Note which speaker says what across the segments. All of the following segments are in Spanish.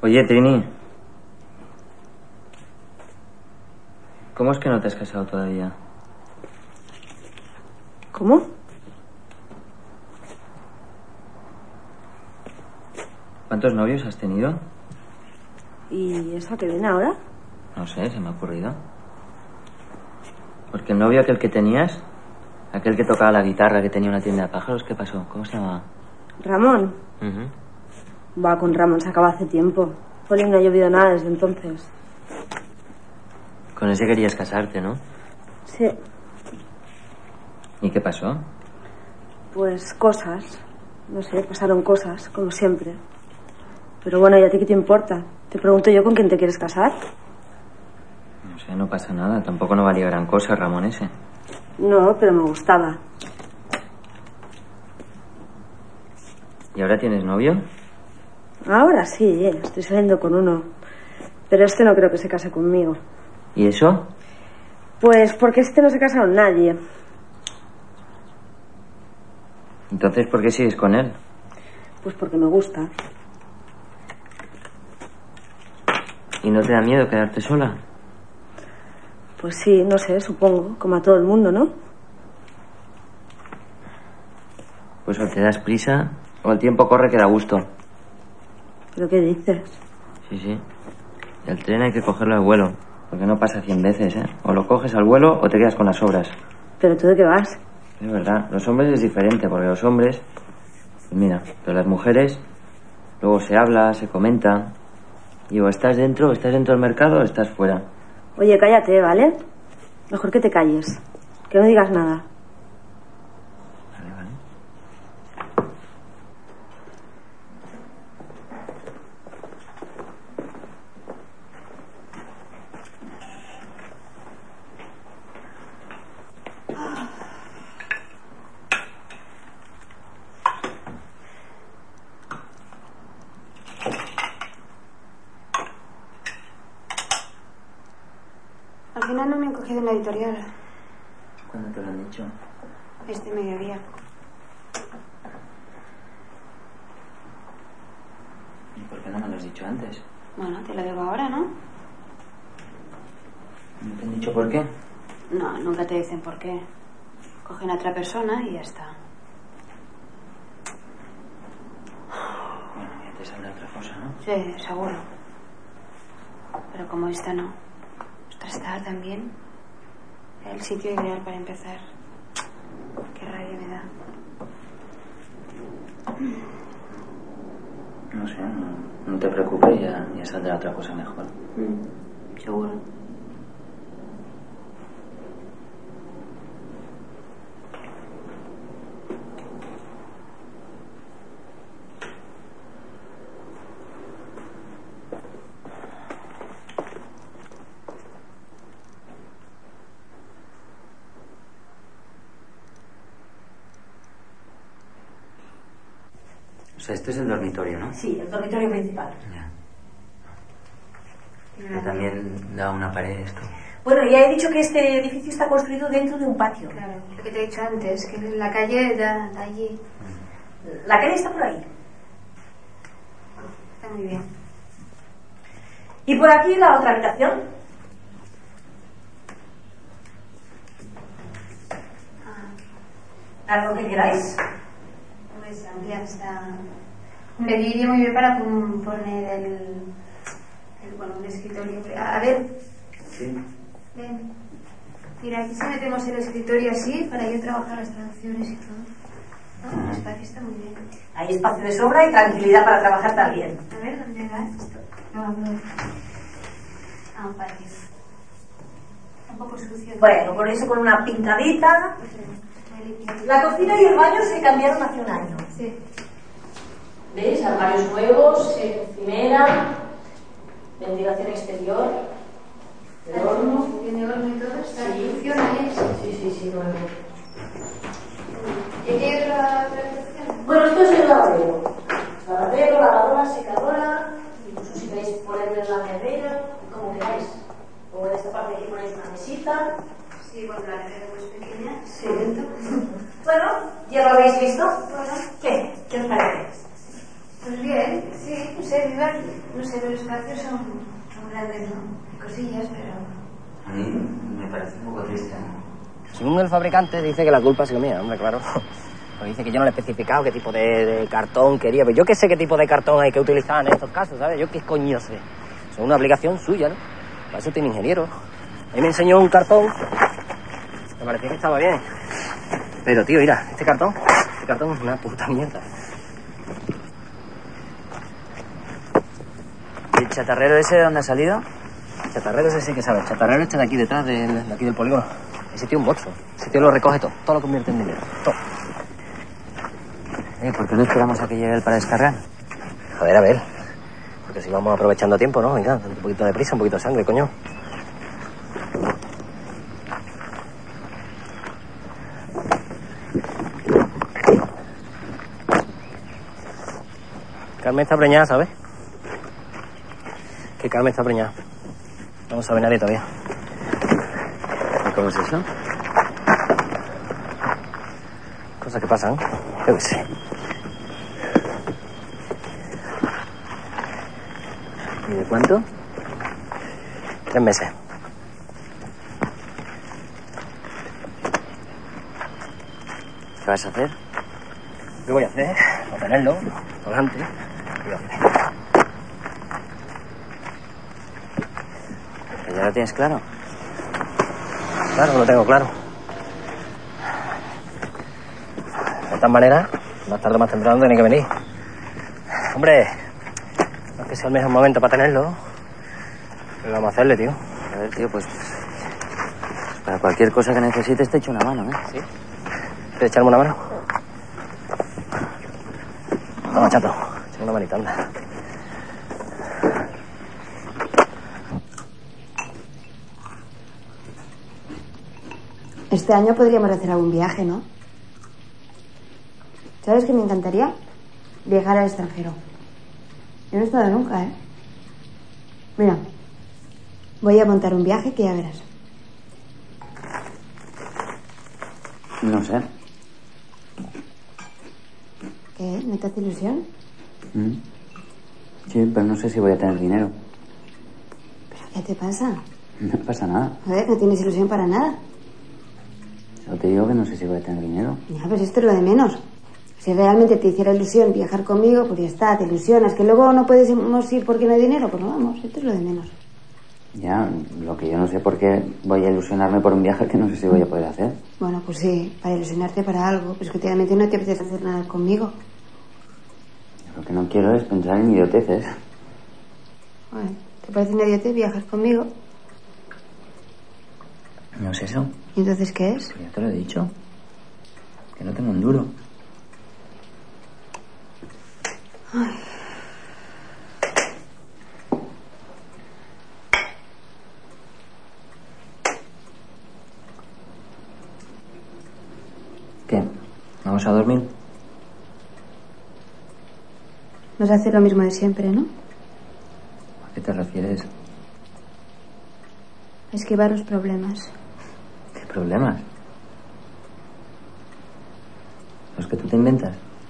Speaker 1: Oye, Trini. ¿Cómo es que no te has casado todavía?
Speaker 2: ¿Cómo?
Speaker 1: ¿Cuántos novios has tenido?
Speaker 2: ¿Y eso a qué viene ahora?
Speaker 1: No sé, se me ha ocurrido. Porque el novio aquel que tenías, aquel que tocaba la guitarra, que tenía una tienda de pájaros, ¿qué pasó? ¿Cómo se llamaba?
Speaker 2: ¿Ramón? Va, con Ramón se acabó hace tiempo. Jolín, no ha llovido nada desde entonces.
Speaker 1: Con ese querías casarte, ¿no?
Speaker 2: Sí.
Speaker 1: ¿Y qué pasó?
Speaker 2: Pues cosas. No sé, pasaron cosas, como siempre. Pero bueno, ¿y a ti qué te importa? Te pregunto yo con quién te quieres casar.
Speaker 1: No sé, no pasa nada. Tampoco no valía gran cosa, Ramón ese.
Speaker 2: No, pero me gustaba.
Speaker 1: ¿Y ahora tienes novio?
Speaker 2: Ahora sí, estoy saliendo con uno. Pero este no creo que se case conmigo.
Speaker 1: ¿Y eso?
Speaker 2: Pues porque este no se casa con nadie.
Speaker 1: Entonces, ¿por qué sigues con él?
Speaker 2: Pues porque me gusta.
Speaker 1: ¿Y no te da miedo quedarte sola?
Speaker 2: Pues sí, no sé, supongo, como a todo el mundo, ¿no?
Speaker 1: Pues o te das prisa o el tiempo corre que da gusto.
Speaker 2: ¿Pero qué dices?
Speaker 1: Sí. El tren hay que cogerlo al vuelo, porque no pasa 100 veces, ¿eh? O lo coges al vuelo o te quedas con las obras.
Speaker 2: ¿Pero tú de qué vas?
Speaker 1: Es verdad, los hombres es diferente, porque los hombres... Pues mira, pero las mujeres... Luego se habla, se comenta... Y o estás dentro del mercado o estás fuera.
Speaker 2: Oye, cállate, ¿vale? Mejor que te calles. Que no digas nada.
Speaker 1: Vale.
Speaker 3: Al final no me han cogido en la editorial.
Speaker 1: ¿Cuándo te lo han dicho?
Speaker 3: Este mediodía.
Speaker 1: ¿Y por qué no me lo has dicho antes?
Speaker 3: Bueno, te lo digo ahora, ¿no?
Speaker 1: ¿No te han dicho por qué?
Speaker 3: No, nunca te dicen por qué. Cogen a otra persona y ya está.
Speaker 1: Bueno, ya te saldrá otra cosa, ¿no?
Speaker 3: Sí, seguro. Pero como esta no. Estar también. El sitio ideal para empezar. Qué rabia me da.
Speaker 1: No sé, no te preocupes, ya saldrá otra cosa mejor.
Speaker 3: Seguro.
Speaker 1: O sea, este es el dormitorio, ¿no?
Speaker 2: Sí, el dormitorio principal.
Speaker 1: Ya. Que también da una pared esto.
Speaker 2: Bueno, ya he dicho que este edificio está construido dentro de un patio.
Speaker 3: Claro, lo que te he dicho antes, que la calle da allí.
Speaker 2: La calle está por ahí.
Speaker 3: Está muy bien.
Speaker 2: Y por aquí la otra habitación. ¿Algo que queráis?
Speaker 3: Pues amplia está. Hombre, aquí iría muy bien para poner bueno, un escritorio. A ver.
Speaker 1: Sí.
Speaker 3: Ven. Mira, aquí si metemos el escritorio así para yo trabajar las traducciones y todo. El espacio está muy bien.
Speaker 2: Hay espacio de sobra y tranquilidad para trabajar también.
Speaker 3: A ver, ¿dónde vas? Esto. No. Un patio. Un poco sucio.
Speaker 2: Bueno, por eso con una pintadita. La cocina y el baño se cambiaron hace un año.
Speaker 3: Sí.
Speaker 2: ¿Veis? Armarios nuevos, encimera, ventilación exterior, el horno.
Speaker 3: Tiene horno y todo.
Speaker 2: Sí.
Speaker 3: ¿Funciona eso?
Speaker 2: Sí, nuevo.
Speaker 3: ¿Y aquí hay otra habitación?
Speaker 2: Bueno, esto es el lavadero. Lavadero, lavadora, secadora, incluso si queréis ponerle la nevera, como queráis. O en esta parte aquí ponéis una mesita.
Speaker 3: Sí, bueno, la nevera es pequeña.
Speaker 2: Sí. Bueno, ¿ya lo habéis visto?
Speaker 3: Bueno.
Speaker 2: ¿Qué? ¿Qué os parece?
Speaker 3: Pues bien, sí, no sé, igual, no sé, los espacios son grandes, ¿no? Cosillas, pero...
Speaker 1: A mí me parece un poco triste, ¿no?
Speaker 4: Según el fabricante dice que la culpa ha sido mía, hombre, claro. Pues dice que yo no le he especificado qué tipo de cartón quería. Pero yo qué sé qué tipo de cartón hay que utilizar en estos casos, ¿sabes? Yo qué coño sé. Es una aplicación suya, ¿no? Para eso tiene ingeniero. Ahí me enseñó un cartón. Me parecía que estaba bien. Pero, tío, mira, este cartón es una puta mierda.
Speaker 1: ¿Y el chatarrero ese de dónde ha salido?
Speaker 4: El chatarrero ese sí que sabe. El chatarrero este de aquí detrás, de aquí del polígono. Ese tío es un monstruo. Ese tío lo recoge todo lo convierte en dinero. Todo.
Speaker 1: ¿Por qué no esperamos a que llegue él para descargar?
Speaker 4: Joder, a ver. Porque si vamos aprovechando tiempo, ¿no? Oiga, un poquito de prisa, un poquito de sangre, coño. Carmen está preñada, ¿sabes? Que Carmen está preñada. No sabe nadie todavía.
Speaker 1: ¿Y cómo es eso?
Speaker 4: Cosas que pasan, yo qué sé.
Speaker 1: ¿Y de cuánto?
Speaker 4: 3 meses.
Speaker 1: ¿Qué vas a hacer?
Speaker 4: ¿Qué voy a hacer? A tenerlo, adelante. ¿Qué voy a hacer?
Speaker 1: ¿Que ya lo tienes claro?
Speaker 4: Claro, lo tengo claro. De tal manera, más tarde o más temprano tiene que venir. Hombre, no es que sea el mejor momento para tenerlo. ¿Qué vamos a hacerle, tío?
Speaker 1: A ver, tío, pues para cualquier cosa que necesites te echo una mano, ¿eh?
Speaker 4: ¿Sí? ¿Quieres echarme una mano? Toma, chato. Échame una manita, anda.
Speaker 3: Este año podríamos hacer algún viaje, ¿no? ¿Sabes qué me encantaría? Viajar al extranjero. Yo no he estado nunca, ¿eh? Mira, voy a montar un viaje que ya verás.
Speaker 1: No sé.
Speaker 3: ¿Qué? ¿No te hace ilusión?
Speaker 1: Sí, pero no sé si voy a tener dinero.
Speaker 3: ¿Pero qué te pasa?
Speaker 1: No pasa nada.
Speaker 3: A ver, no tienes ilusión para nada.
Speaker 1: Solo te digo que no sé si voy a tener dinero.
Speaker 3: Ya, pues esto es lo de menos. Si realmente te hiciera ilusión viajar conmigo, pues ya está, te ilusionas. Que luego no podemos ir porque no hay dinero, pues no vamos, esto es lo de menos.
Speaker 1: Ya, lo que yo no sé por qué voy a ilusionarme por un viaje que no sé si voy a poder hacer.
Speaker 3: Bueno, pues sí, para ilusionarte para algo. Pues que últimamente no te apetece hacer nada conmigo.
Speaker 1: Lo que no quiero es pensar en idioteces.
Speaker 3: Bueno, ¿te parece una idiotez viajar conmigo?
Speaker 1: No es eso.
Speaker 3: ¿Y entonces qué es?
Speaker 1: Pues ya te lo he dicho. Que no tengo un duro.
Speaker 3: Ay.
Speaker 1: ¿Qué? ¿Vamos a dormir?
Speaker 3: Nos hace lo mismo de siempre, ¿no?
Speaker 1: ¿A qué te refieres?
Speaker 3: A esquivar los problemas.
Speaker 1: ¿Qué problemas? ¿Los que tú te inventas?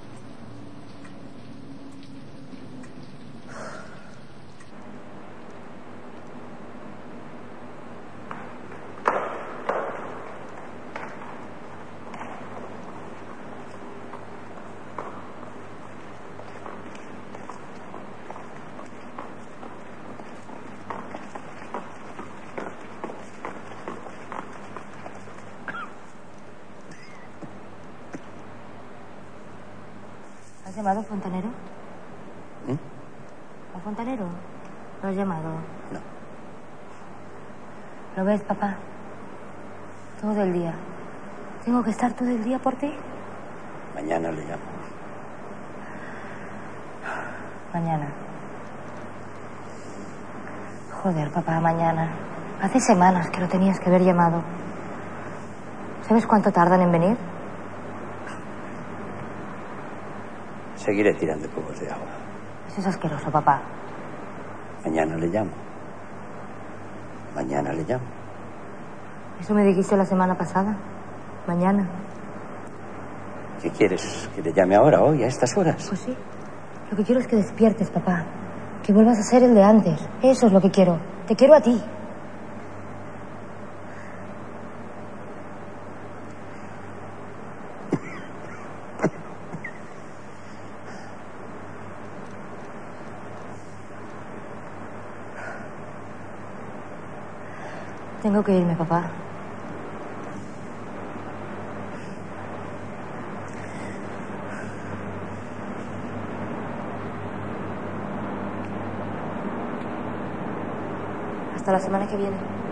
Speaker 2: ¿Has llamado, fontanero? ¿A fontanero? ¿Lo has llamado?
Speaker 4: No.
Speaker 2: ¿Lo ves, papá? Todo el día. ¿Tengo que estar todo el día por ti?
Speaker 4: Mañana le llamo.
Speaker 2: Mañana. Joder, papá, mañana. Hace semanas que lo tenías que haber llamado. ¿Sabes cuánto tardan en venir?
Speaker 4: Seguiré tirando cubos de agua.
Speaker 2: Eso es asqueroso, papá.
Speaker 4: Mañana le llamo. Mañana le llamo.
Speaker 2: Eso me dijiste la semana pasada. Mañana.
Speaker 4: ¿Qué quieres? ¿Que le llame ahora, hoy, a estas horas?
Speaker 2: Pues sí.
Speaker 5: Lo que quiero es que despiertes, papá. Que vuelvas a ser el de antes. Eso es lo que quiero. Te quiero a ti. Tengo que irme, papá. Hasta la semana que viene.